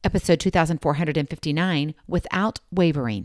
episode 2459, Without Wavering.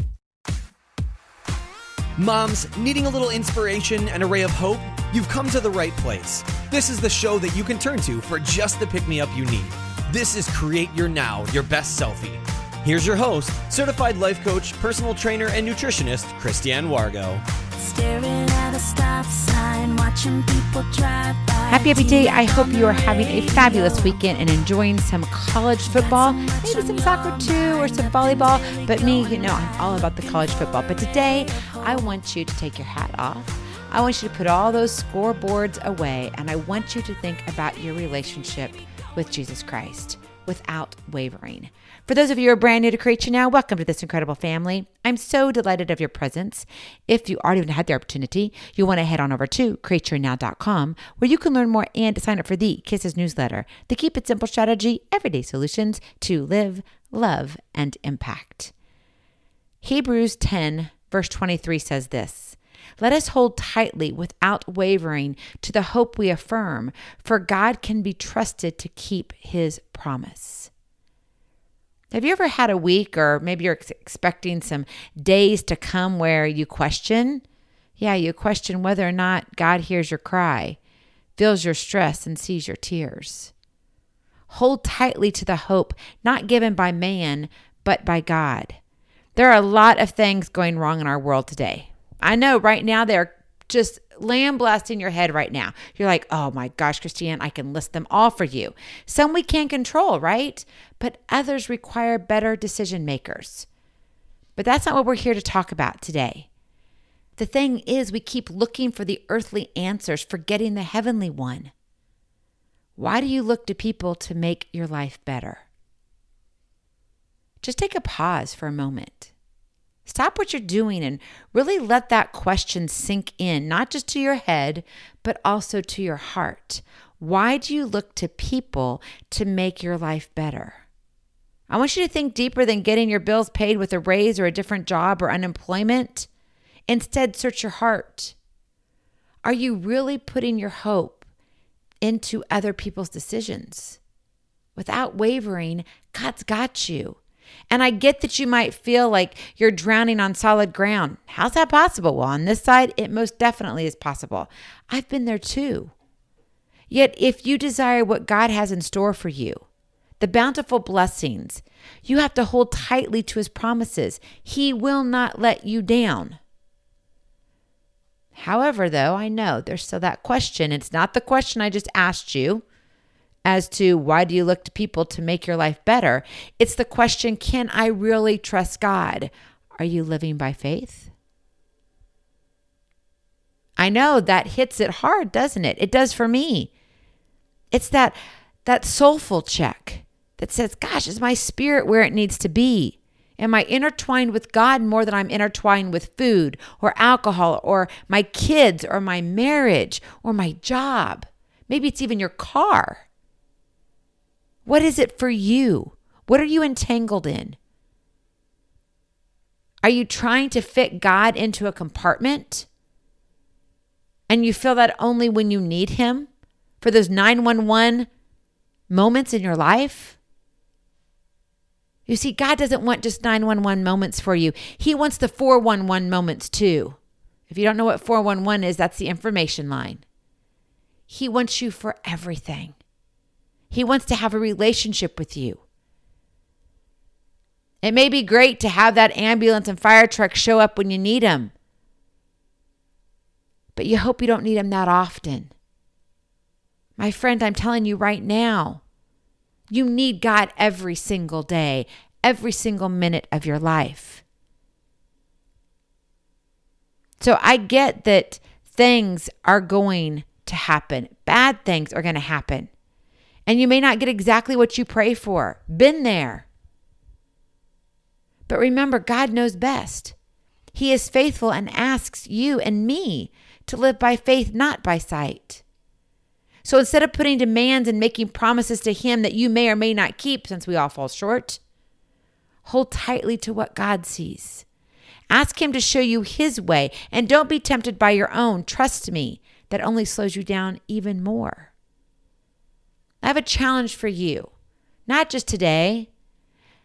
Moms, needing a little inspiration and a ray of hope? You've come to the right place. This is the show that you can turn to for just the pick-me-up you need. This is Create Your Now, Your Best Selfie. Here's your host, certified life coach, personal trainer, and nutritionist, Christiane Wargo. Staring at a stop sign, watching people drive by. Happy day. I hope you are having a fabulous weekend and enjoying some college football, maybe some soccer too, or some volleyball. But me, I'm all about the college football. But today, I want you to take your hat off. I want you to put all those scoreboards away, and I want you to think about your relationship with Jesus Christ without wavering. For those of you who are brand new to Create Your Now, welcome to this incredible family. I'm so delighted of your presence. If you already had the opportunity, you want to head on over to createyournow.com, where you can learn more and sign up for the Kisses newsletter, the Keep It Simple strategy, everyday solutions to live, love, and impact. Hebrews 10, verse 23 says this: "Let us hold tightly without wavering to the hope we affirm, for God can be trusted to keep his promise." Have you ever had a week, or maybe you're expecting some days to come where you question? You question whether or not God hears your cry, feels your stress, and sees your tears. Hold tightly to the hope not given by man, but by God. There are a lot of things going wrong in our world today. I know right now they're just lambasting your head right now. You're like, oh my gosh, Christiane, I can list them all for you. Some we can't control, right? But others require better decision makers. But that's not what we're here to talk about today. The thing is, we keep looking for the earthly answers, forgetting the heavenly one. Why do you look to people to make your life better? Just take a pause for a moment. Stop what you're doing and really let that question sink in, not just to your head, but also to your heart. Why do you look to people to make your life better? I want you to think deeper than getting your bills paid with a raise or a different job or unemployment. Instead, search your heart. Are you really putting your hope into other people's decisions? Without wavering, God's got you. And I get that you might feel like you're drowning on solid ground. How's that possible? Well, on this side, it most definitely is possible. I've been there too. Yet if you desire what God has in store for you, the bountiful blessings, you have to hold tightly to his promises. He will not let you down. However, though, I know there's still that question. It's not the question I just asked you as to why do you look to people to make your life better. It's the question, can I really trust God? Are you living by faith? I know that hits it hard, doesn't it? It does for me. It's that soulful check that says, gosh, is my spirit where it needs to be? Am I intertwined with God more than I'm intertwined with food or alcohol or my kids or my marriage or my job? Maybe it's even your car. What is it for you? What are you entangled in? Are you trying to fit God into a compartment? And you feel that only when you need him for those 911 moments in your life? You see, God doesn't want just 911 moments for you. He wants the 411 moments too. If you don't know what 411 is, that's the information line. He wants you for everything. He wants to have a relationship with you. It may be great to have that ambulance and fire truck show up when you need them, but you hope you don't need them that often. My friend, I'm telling you right now, you need God every single day, every single minute of your life. So I get that things are going to happen. Bad things are going to happen. And you may not get exactly what you pray for. Been there. But remember, God knows best. He is faithful and asks you and me to live by faith, not by sight. So instead of putting demands and making promises to him that you may or may not keep, since we all fall short, hold tightly to what God sees. Ask him to show you his way, and don't be tempted by your own. Trust me, that only slows you down even more. I have a challenge for you, not just today,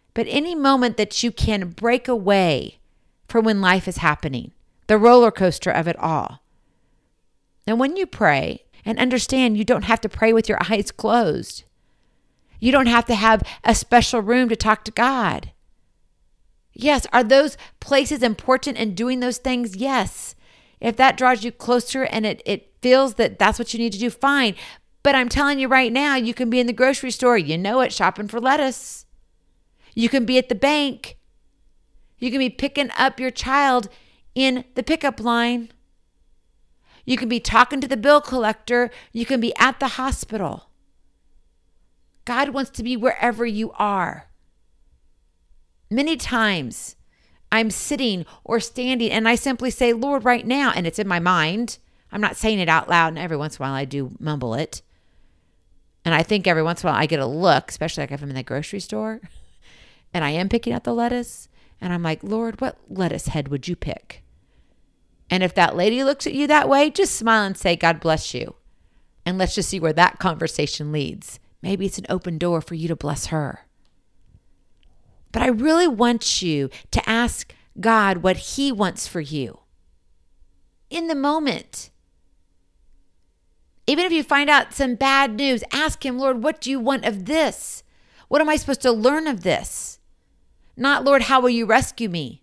but any moment that you can break away from when life is happening, the roller coaster of it all. And when you pray, and understand you don't have to pray with your eyes closed. You don't have to have a special room to talk to God. Yes, are those places important in doing those things? Yes. If that draws you closer and it feels that that's what you need to do, fine. But I'm telling you right now, you can be in the grocery store, you know it, shopping for lettuce. You can be at the bank. You can be picking up your child in the pickup line. You can be talking to the bill collector. You can be at the hospital. God wants to be wherever you are. Many times I'm sitting or standing and I simply say, Lord, right now, and it's in my mind. I'm not saying it out loud, and every once in a while I do mumble it. And I think every once in a while I get a look, especially like if I'm in the grocery store and I am picking out the lettuce and I'm like, Lord, what lettuce head would you pick? And if that lady looks at you that way, just smile and say, God bless you. And let's just see where that conversation leads. Maybe it's an open door for you to bless her. But I really want you to ask God what He wants for you in the moment. Even if you find out some bad news, ask Him, Lord, what do you want of this? What am I supposed to learn of this? Not, Lord, how will you rescue me?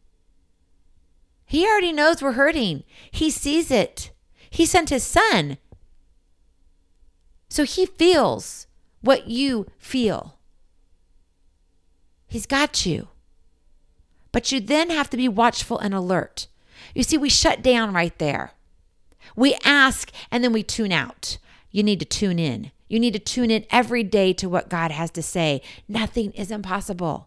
He already knows we're hurting. He sees it. He sent His Son. So He feels what you feel. He's got you. But you then have to be watchful and alert. You see, we shut down right there. We ask and then we tune out. You need to tune in. You need to tune in every day to what God has to say. Nothing is impossible.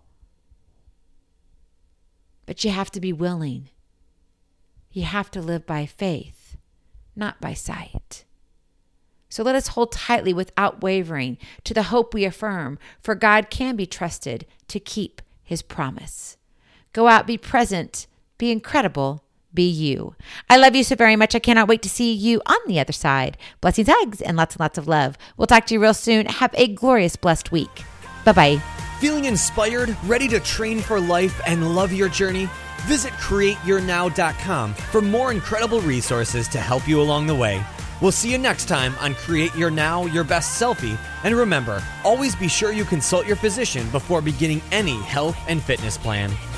But you have to be willing. You have to live by faith, not by sight. So let us hold tightly without wavering to the hope we affirm, for God can be trusted to keep His promise. Go out, be present, be incredible, be you. I love you so very much. I cannot wait to see you on the other side. Blessings, hugs, and lots of love. We'll talk to you real soon. Have a glorious, blessed week. Bye-bye. Feeling inspired, ready to train for life and love your journey? Visit CreateYourNow.com for more incredible resources to help you along the way. We'll see you next time on Create Your Now, Your Best Selfie. And remember, always be sure you consult your physician before beginning any health and fitness plan.